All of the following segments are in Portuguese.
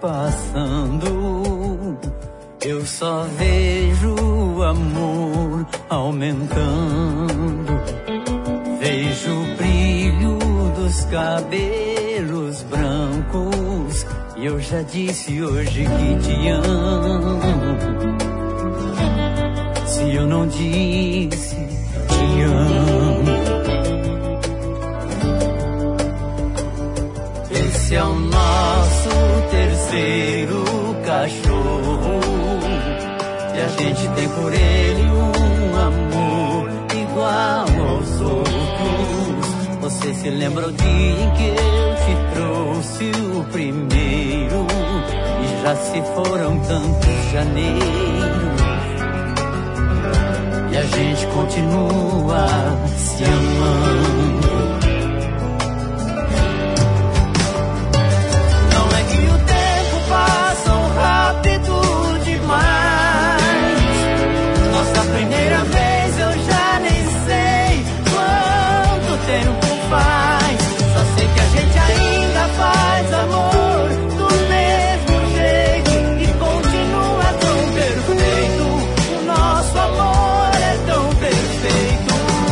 passando, eu só vejo o amor aumentando. Vejo o brilho dos cabelos brancos e eu já disse hoje que te amo. Se eu não disse, te amo. Esse é o nosso terceiro cachorro e a gente tem por ele um amor igual aos outros. Você se lembra o dia em que eu te trouxe o primeiro e já se foram tantos janeiros e a gente continua se amando. Nossa primeira vez eu já nem sei quanto tempo faz. Só sei que a gente ainda faz amor do mesmo jeito e continua tão perfeito. O nosso amor é tão perfeito.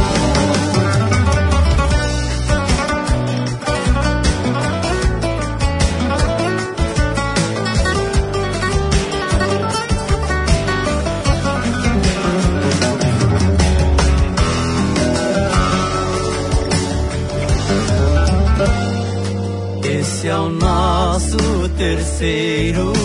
Esse é o nosso terceiro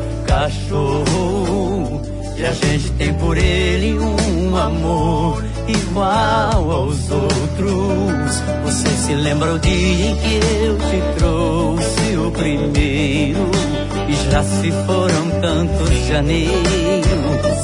cachorro e a gente tem por ele um amor igual aos outros. Você se lembra o dia em que eu te trouxe o primeiro e já se foram tantos janeiros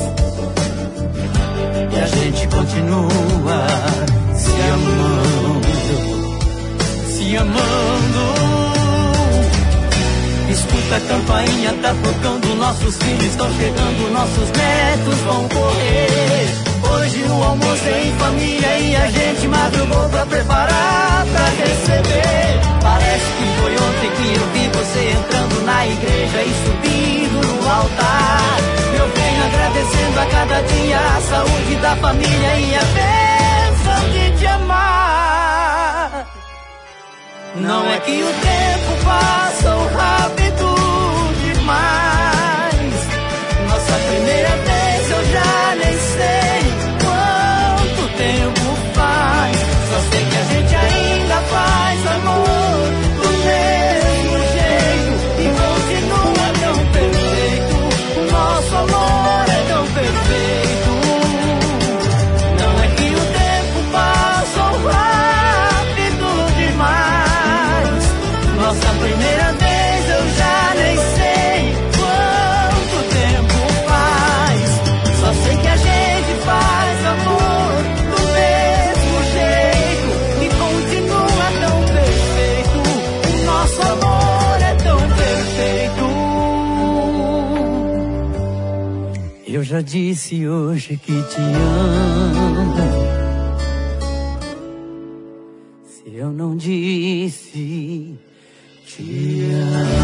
e a gente continua se amando, se amando. Escuta a campainha, tá tocando, nossos filhos estão chegando, nossos netos vão correr. Hoje o almoço é em família e a gente madrugou pra preparar, pra receber. Parece que foi ontem que eu vi você entrando na igreja e subindo no altar. Eu venho agradecendo a cada dia a saúde da família e a bênção de te amar. Não é que o tempo passou rápido demais. Nossa primeira vez eu já nem sei quanto tempo faz. Só sei que a gente ainda faz amor do mesmo jeito e continua tão perfeito. O nosso amor é tão perfeito. Não é que o tempo passou rápido demais. Nossa primeira vez eu já nem sei quanto tempo faz. Só sei que a gente faz amor do mesmo jeito e continua tão perfeito. O nosso amor é tão perfeito. Eu já disse hoje que te amo. Se eu não disse, te amo.